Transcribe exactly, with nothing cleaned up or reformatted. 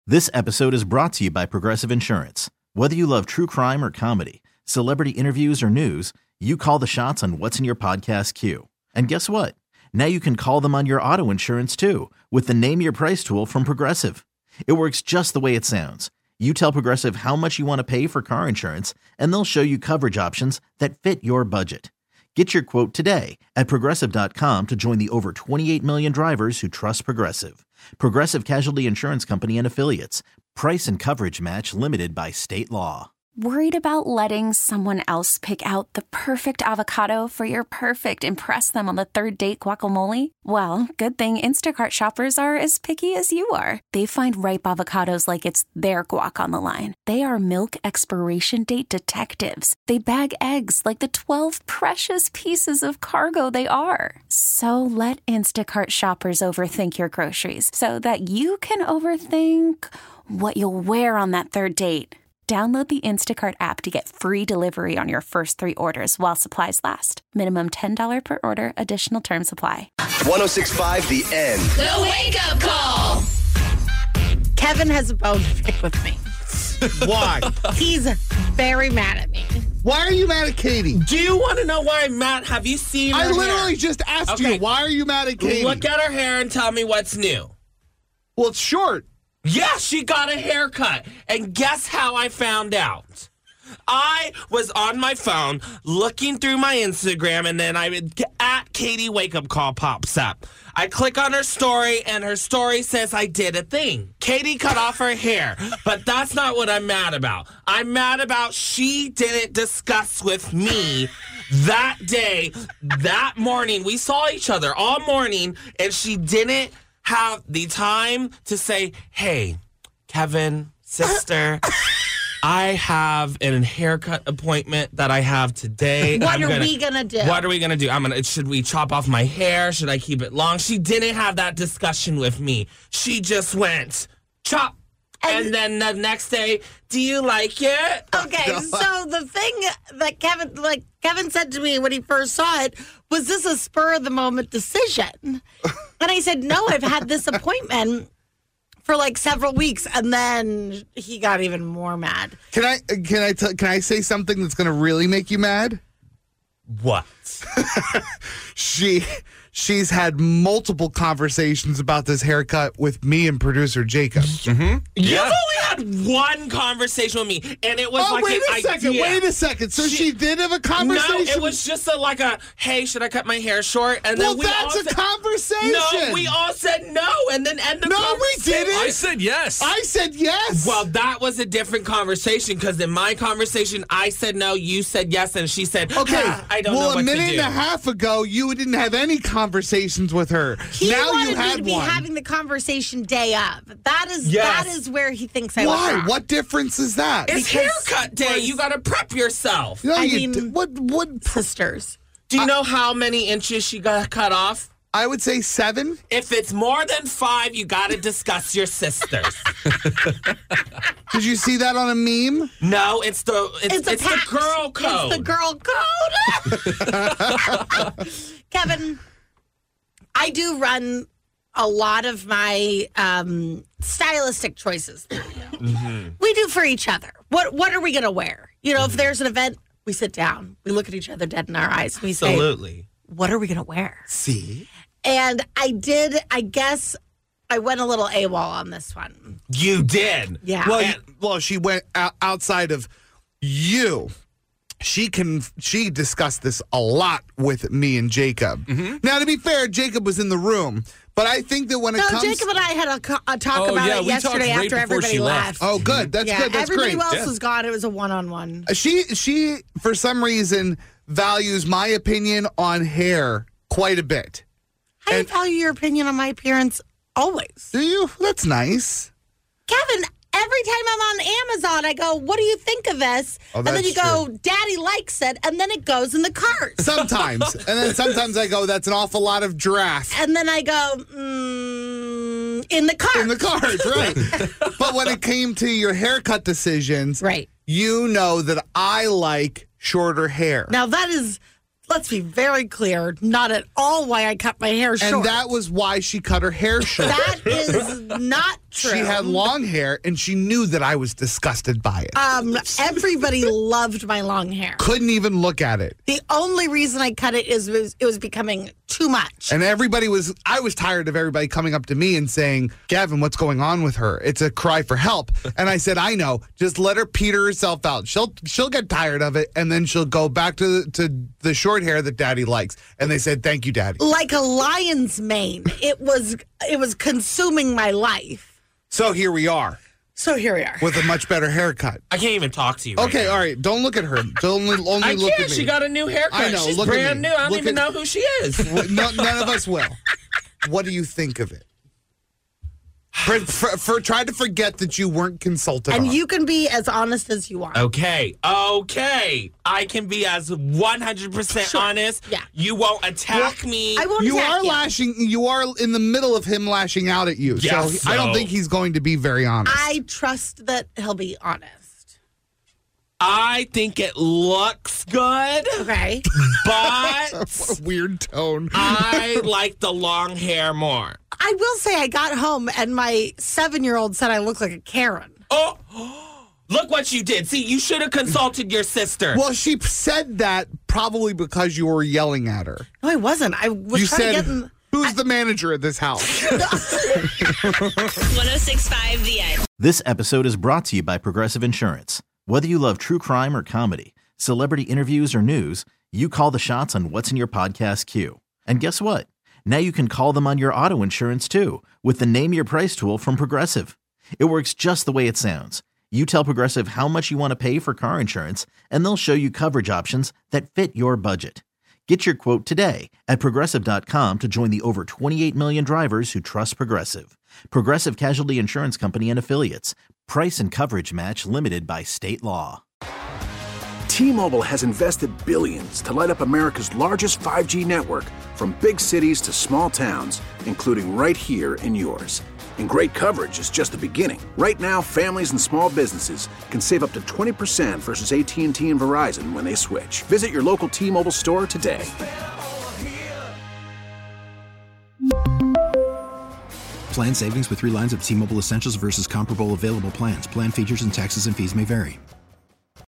This episode is brought to you by Progressive Insurance. Whether you love true crime or comedy, celebrity interviews or news, you call the shots on what's in your podcast queue. And guess what? Now you can call them on your auto insurance too with the Name Your Price tool from Progressive. It works just the way it sounds. You tell Progressive how much you want to pay for car insurance, and they'll show you coverage options that fit your budget. Get your quote today at Progressive dot com to join the over twenty-eight million drivers who trust Progressive. Progressive Casualty Insurance Company and Affiliates. Price and coverage match limited by state law. Worried about letting someone else pick out the perfect avocado for your perfect impress them on the third date guacamole? Well, good thing Instacart shoppers are as picky as you are. They find ripe avocados like it's their guac on the line. They are milk expiration date detectives. They bag eggs like the twelve precious pieces of cargo they are. So let Instacart shoppers overthink your groceries so that you can overthink what you'll wear on that third date. Download the Instacart app to get free delivery on your first three orders while supplies last. Minimum ten dollars per order. Additional terms apply. one oh six point five The End. The Wake Up Call. Kevin has a bone to pick with me. Why? He's very mad at me. Why are you mad at Katie? Do you want to know why I'm mad? Have you seen her I literally hair? just asked Okay. you, why are you mad at Katie? Look at her hair and tell me what's new. Well, it's short. Yeah, she got a haircut. And guess how I found out? I was on my phone looking through my Instagram, and then I would at Katie Wake Up Call pops up. I click on her story, and her story says I did a thing. Katie cut off her hair, but that's not what I'm mad about. I'm mad about she didn't discuss with me that day, that morning. We saw each other all morning, and she didn't have the time to say, hey, Kevin, sister, I have an haircut appointment that I have today. What I'm are gonna, we going to do? What are we going to do? I'm gonna. Should we chop off my hair? Should I keep it long? She didn't have that discussion with me. She just went, chop. And, and then the next day, do you like it? Okay, so the thing that Kevin, like Kevin said to me when he first saw it, was this a spur of the moment decision? And I said, no, I've had this appointment for like several weeks, and then he got even more mad. Can I can I t- can I say something that's going to really make you mad? What? she she's had multiple conversations about this haircut with me and producer Jacob. Mm-hmm. You've only had one conversation with me, and it was oh, like wait an a second, idea. wait a second. So she, she did have a conversation? No, it was just a, like a, hey, should I cut my hair short? And well, then we that's all a said, conversation. No, we all said no, and then end the no, conversation. we didn't. I said yes. I said yes. Well, that was a different conversation, because in my conversation, I said no, you said yes, and she said, okay, ah, I don't well, know what a to do. minute and a half ago, you didn't have any conversations with her. He now wanted you had me to be one. having the conversation day of. That is Yes. that is where he thinks I Why? was wrong. What difference is that? It's Because haircut day. was- You got to prep yourself. No, I you mean- d- what? What? Sisters. Do you know how many inches she got cut off? I would say seven. If it's more than five, you got to discuss your sisters. Did you see that on a meme? No, it's the it's, It's, a it's the pact. girl code. It's the girl code. Kevin, I do run a lot of my um, stylistic choices. Mm-hmm. We do for each other. What What are we going to wear? You know, mm-hmm. if there's an event, we sit down, we look at each other dead in our eyes, and we say, Absolutely. what are we going to wear? See? And I did, I guess, I went a little AWOL on this one. You did. Yeah. Well, And- well, she went o- outside of you. She can. She discussed this a lot with me and Jacob. Mm-hmm. Now, to be fair, Jacob was in the room, but I think that when it No, comes, Jacob and I had a, co- a talk Oh, about yeah, it we talked yesterday right after before everybody she left. left. oh, good. That's yeah, good. That's everybody great. else Yeah. was gone. It was a one-on-one. She she for some reason values my opinion on hair quite a bit. I And- value your opinion on my appearance always. Do you? That's nice. Kevin, every time I'm on Amazon, I go, what do you think of this? Oh, and then that's you go, Daddy likes it. And then it goes in the cart. Sometimes. And then sometimes I go, that's an awful lot of giraffe. And then I go, mm, in the cart. In the cards, right. But when it came to your haircut decisions, Right. you know that I like shorter hair. Now, that is, let's be very clear, not at all why I cut my hair short. and that was why she cut her hair short. That is not true. She had long hair, and she knew that I was disgusted by it. Um, everybody loved my long hair. Couldn't even look at it. The only reason I cut it is it was, it was becoming too much. And everybody was, I was tired of everybody coming up to me and saying, Gavin, what's going on with her? It's a cry for help. And I said, I know. Just let her peter herself out. She'll she'll get tired of it, and then she'll go back to the, to the short hair that Daddy likes. And they said, thank you, Daddy. Like a lion's mane. It was it was consuming my life. So here we are. So here we are. With a much better haircut. I can't even talk to you right Okay, now. all right. Don't look at her. Don't only, only I look can't. at me. She got a new haircut. I know. She's Look at brand me. new. I don't Look even at- know who she is. No, none of us will. What do you think of it? For, for, for try to forget that you weren't consulted And on. you can be as honest as you want. Okay, okay. I can be as one hundred percent Sure. honest. Yeah. You won't attack me. I won't You attack are you. lashing. You are in the middle of him lashing out at you. Yes, so I don't so- think he's going to be very honest. I trust that he'll be honest. I think it looks good, Okay. but What a weird tone. I like the long hair more. I will say I got home and my seven-year-old said I look like a Karen. Oh, look what you did. See, you should have consulted your sister. Well, she said that probably because you were yelling at her. No, I wasn't. I was You trying said, to get in. "Who's the manager of this house?" one oh six point five The Edge. This episode is brought to you by Progressive Insurance. Whether you love true crime or comedy, celebrity interviews or news, you call the shots on what's in your podcast queue. And guess what? Now you can call them on your auto insurance too with the Name Your Price tool from Progressive. It works just the way it sounds. You tell Progressive how much you want to pay for car insurance, and they'll show you coverage options that fit your budget. Get your quote today at Progressive dot com to join the over twenty-eight million drivers who trust Progressive. Progressive Casualty Insurance Company and Affiliates. Price and coverage match limited by state law. T-Mobile has invested billions to light up America's largest five G network, from big cities to small towns, including right here in yours. And great coverage is just the beginning. Right now, families and small businesses can save up to twenty percent versus A T and T and Verizon when they switch. Visit your local T-Mobile store today. Plan savings with three lines of T-Mobile Essentials versus comparable available plans. Plan features and taxes and fees may vary.